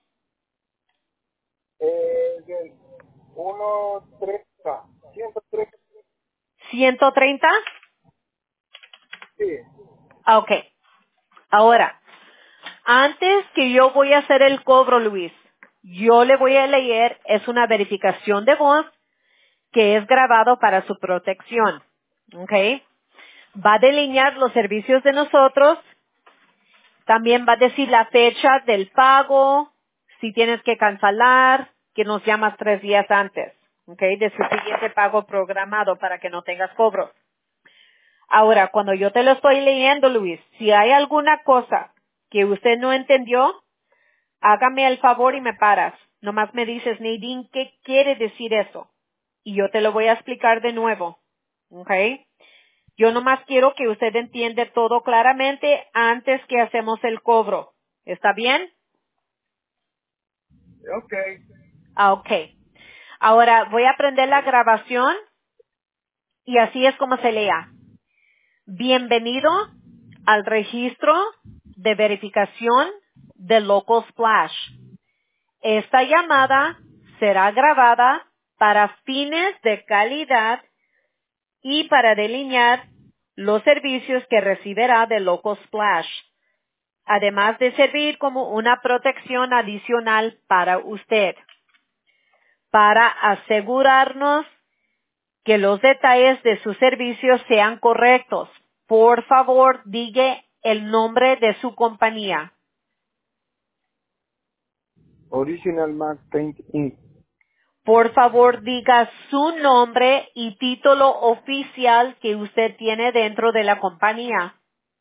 Eh, del uno treinta. ciento treinta.
¿ciento treinta?
Sí.
Ah, ok. Ahora, antes que yo voy a hacer el cobro, Luis, yo le voy a leer, es una verificación de voz que es grabado para su protección. ¿Ok? Va a delinear los servicios de nosotros, también va a decir la fecha del pago, si tienes que cancelar, que nos llamas tres días antes. ¿Ok? De su siguiente pago programado para que no tengas cobro. Ahora, cuando yo te lo estoy leyendo, Luis, si hay alguna cosa que usted no entendió, hágame el favor y me paras. Nomás me dices, Nadine, ¿qué quiere decir eso? Y yo te lo voy a explicar de nuevo. ¿Ok? Yo nomás quiero que usted entienda todo claramente antes que hacemos el cobro. ¿Está bien?
Ok.
Ah, ok. Ahora voy a prender la grabación y así es como se lea. Bienvenido al registro de verificación de Local Splash. Esta llamada será grabada para fines de calidad y para delinear los servicios que recibirá de Local Splash, además de servir como una protección adicional para usted, para asegurarnos que los detalles de sus servicios sean correctos. Por favor, diga el nombre de su compañía.
Original Max Paint Inc.
Por favor, diga su nombre y título oficial que usted tiene dentro de la compañía.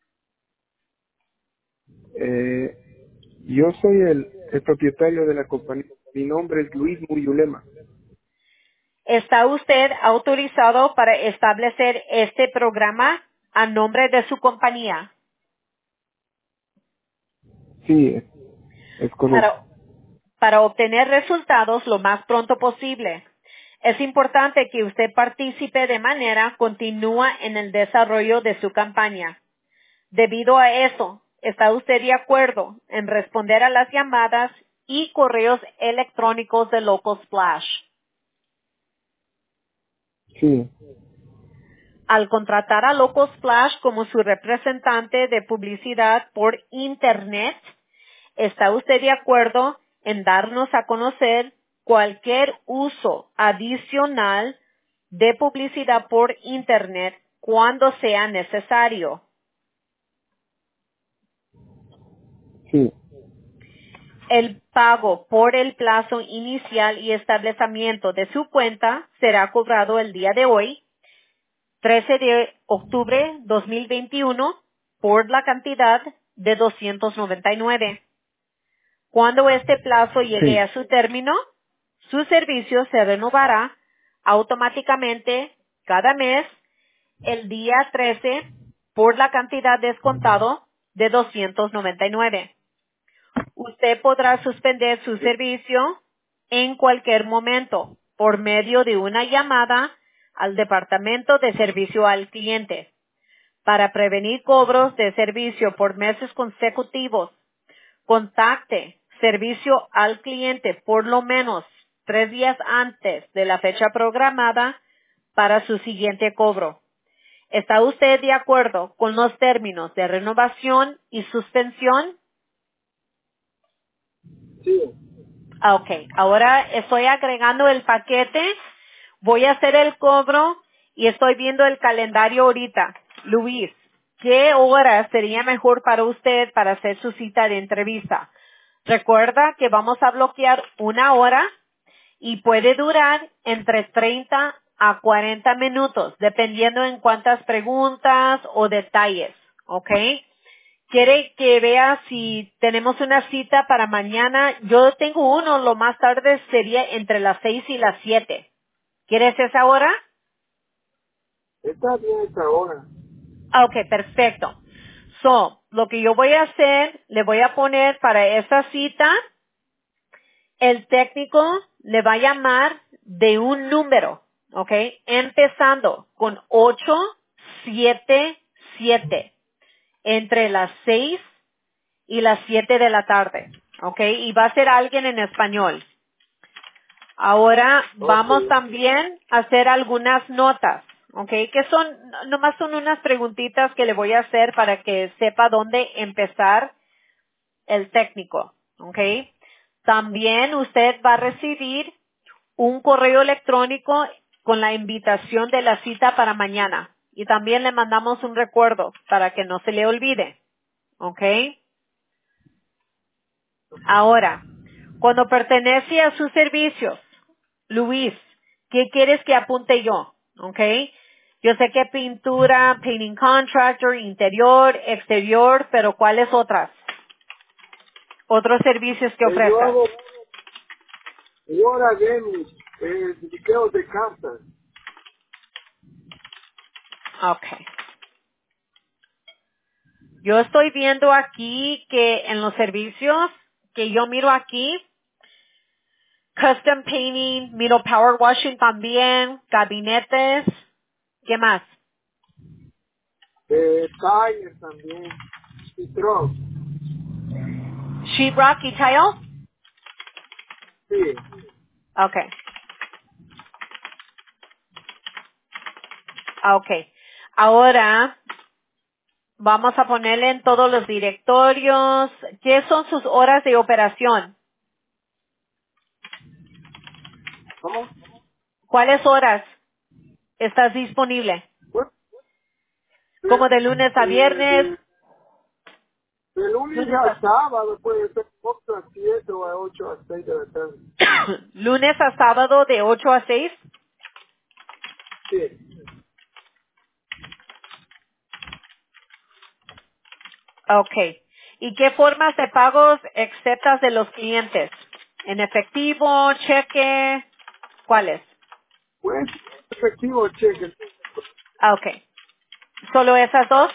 Eh, yo soy el, el propietario de la compañía. Mi nombre es Luis Muriulema.
¿Está usted autorizado para establecer este programa a nombre de su compañía.
Sí, es, es correcto.
Para, para obtener resultados lo más pronto posible. Es importante que usted participe de manera continua en el desarrollo de su campaña. Debido a eso, ¿está usted de acuerdo en responder a las llamadas y correos electrónicos de Local Splash?
Sí,
Al contratar a Local Splash como su representante de publicidad por Internet, ¿está usted de acuerdo en darnos a conocer cualquier uso adicional de publicidad por Internet cuando sea necesario?
sí,
El pago por el plazo inicial y establecimiento de su cuenta será cobrado el día de hoy, trece de octubre dos mil veintiuno, por la cantidad de doscientos noventa y nueve. Cuando este plazo llegue
sí,
a su término, su servicio se renovará automáticamente cada mes el día trece por la cantidad descontado de doscientos noventa y nueve. Usted podrá suspender su servicio en cualquier momento por medio de una llamada al Departamento de Servicio al Cliente. Para prevenir cobros de servicio por meses consecutivos, contacte Servicio al Cliente por lo menos tres días antes de la fecha programada para su siguiente cobro. ¿Está usted de acuerdo con los términos de renovación y suspensión?
sí.
Ah, ok, ahora estoy agregando el paquete, voy a hacer el cobro y estoy viendo el calendario ahorita. Luis, ¿qué hora sería mejor para usted para hacer su cita de entrevista? Recuerda que vamos a bloquear una hora y puede durar entre treinta a cuarenta minutos, dependiendo en cuántas preguntas o detalles, ¿ok? ¿Quiere que vea si tenemos una cita para mañana? Yo tengo uno, lo más tarde sería entre las seis y las siete. ¿Quieres esa hora?
Está bien esta hora.
Ah, ok, perfecto. So, lo que yo voy a hacer, le voy a poner para esa cita, el técnico le va a llamar de un número, ¿ok? Empezando con ocho siete siete, entre las seis y las siete de la tarde, ¿ok? Y va a ser alguien en español. Ahora
Ok,
vamos también a hacer algunas notas, ¿ok? Que son, nomás son unas preguntitas que le voy a hacer para que sepa dónde empezar el técnico, ¿ok? También usted va a recibir un correo electrónico con la invitación de la cita para mañana. Y también le mandamos un recuerdo para que no se le olvide, ¿ok? Ahora, cuando pertenece a sus servicios, Luis, ¿qué quieres que apunte yo? ¿Ok? Yo sé que pintura, painting contractor, interior, exterior, pero ¿cuáles otras? Otros servicios que
eh, yo
ofrezca.
hago, yo ahora gaming, eh, videos de cartas.
Ok. Yo estoy viendo aquí que en los servicios que yo miro aquí, custom painting, miro power washing también, gabinetes, ¿qué más?
Eh, tires también. Y truck.
Sheetrock y tile.
Sí.
Okay. Okay. Ahora vamos a ponerle en todos los directorios. ¿Qué son sus horas de operación?
¿Cómo?
¿Cuáles horas estás disponible?
Bueno, de,
Como de lunes a
de,
viernes,
de, de lunes
lunes
a
a,
sábado puede ser ocho a siete o a ocho a seis de la tarde.
lunes a sábado de ocho a seis.
Sí.
Okay. ¿Y qué formas de pagos aceptas de los clientes? ¿En efectivo, cheque? ¿Cuáles?
Pues efectivo cheque.
Ah, okay. ¿Solo esas dos?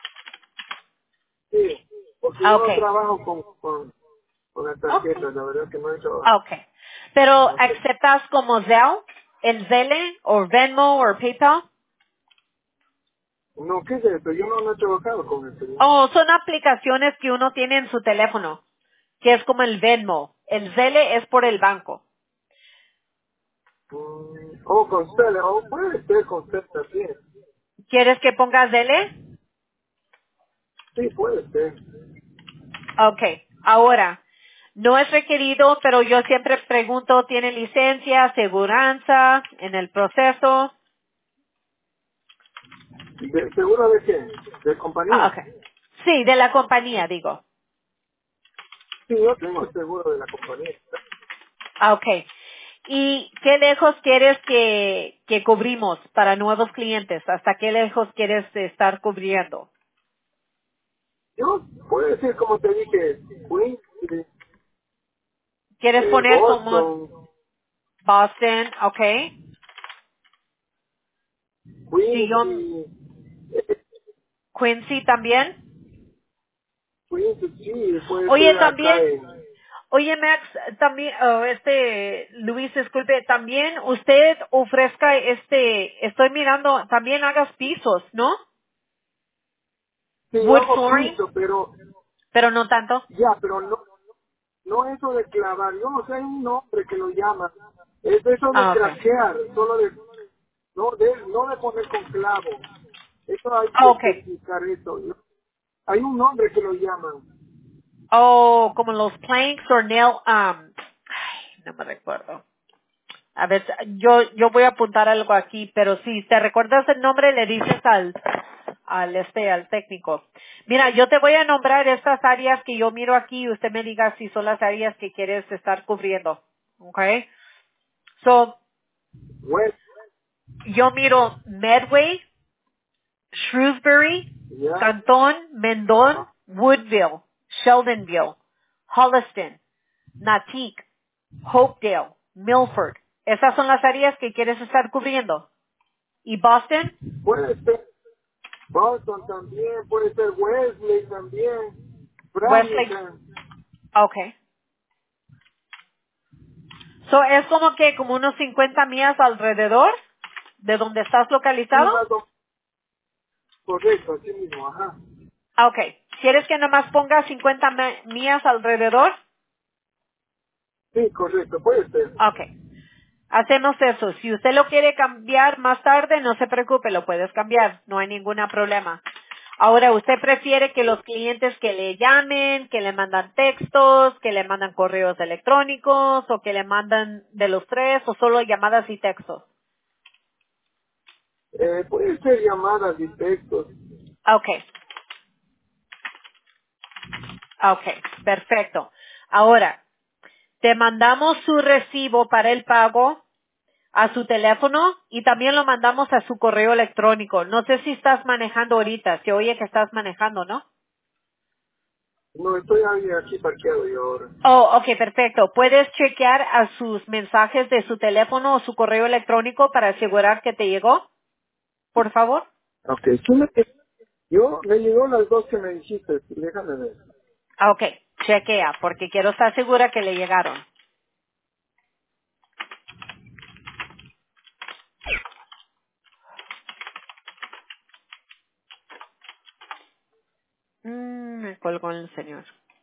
Sí, porque
Ah,
yo
ok.
no trabajo con, con, con la
Ok.
tarjeta, la verdad que no he hecho,
Ah, ok. Pero
no sé.
¿aceptas como Zelle, el Zelle, o Venmo, o PayPal?
No, ¿qué es esto? Yo no, no he trabajado con esto. ¿No?
Oh, son aplicaciones que uno tiene en su teléfono, que es como el Venmo. El Zelle es por el banco.
Mm, oh, con Cele, oh, puede ser con Cele también.
¿Quieres que ponga Zelle?
Sí, puede ser.
Ok. Ahora, no es requerido, pero yo siempre pregunto, ¿tiene licencia, aseguranza en el proceso?
¿De, ¿Seguro de qué? ¿De
Ah,
compañía?
ok. Sí, de la compañía, digo.
Sí, yo tengo el seguro de la compañía.
Ah, ok. ¿Y qué lejos quieres que, que cubrimos para nuevos clientes? ¿Hasta qué lejos quieres estar cubriendo?
Yo, puede ser como te dije, Queens,
¿Quieres
eh,
poner como
Boston,
Boston? Ok. Si
Queens
yo,
y eh,
Quincy también.
Queens, sí, puede
Oye,
ser acá
también,
en...
oye Max, también, oh, este, Luis, disculpe, también usted ofrezca este, estoy mirando, también hagas pisos, ¿no?
Sí, yo
Wood
hago
flooring,
piso, pero
pero no tanto.
ya, pero no, no eso de clavar. Yo no sé, hay un nombre que lo llama. Es eso de
Ah, okay.
craquear, solo de, no de, no de poner con clavo. Eso hay
Ah,
que
okay.
especificar eso. ¿No? Hay un nombre que lo llaman.
Oh, como los planks o nail, um, ay, no me recuerdo. A ver, yo, yo voy a apuntar algo aquí, pero si te recuerdas el nombre, le dices al, al este, al técnico. Mira, yo te voy a nombrar estas áreas que yo miro aquí y usted me diga si son las áreas que quieres estar cubriendo. Okay? So,
West,
yo miro Medway, Shrewsbury,
ya.
Canton, Mendon,
Ah,
Woodville, Sheldonville, Holliston, Natique, Hopedale, Milford. Esas son las áreas que quieres estar cubriendo. ¿Y Boston?
puede ser Boston también, puede ser Wesley también,
Westlake.
Framingham.
Okay. So, es como que como unos cincuenta millas alrededor de donde estás
Sí,
localizado.
más o menos correcto, así mismo, ajá.
Ah, okay. ¿Quieres que nomás ponga cincuenta me- millas alrededor?
Sí, correcto, puede ser.
Okay. Hacemos eso. Si usted lo quiere cambiar más tarde, no se preocupe, lo puedes cambiar. No hay ningún problema. Ahora, ¿usted prefiere que los clientes que le llamen, que le mandan textos, que le mandan correos electrónicos o que le mandan de los tres o solo llamadas y textos?
Eh, puede ser llamadas y textos.
Okay. Okay. Perfecto. Ahora, te mandamos su recibo para el pago a su teléfono y también lo mandamos a su correo electrónico. No sé si estás manejando ahorita, se oye que estás manejando, ¿no?
No, estoy ahí aquí parqueado yo ahora.
Oh, ok, perfecto. ¿Puedes chequear a sus mensajes de su teléfono o su correo electrónico para asegurar que te llegó, por favor?
Ok, sí me, yo me llegó las dos que me dijiste, déjame ver.
Ah, ok, chequea, porque quiero estar segura que le llegaron. Mm, me colgó el señor.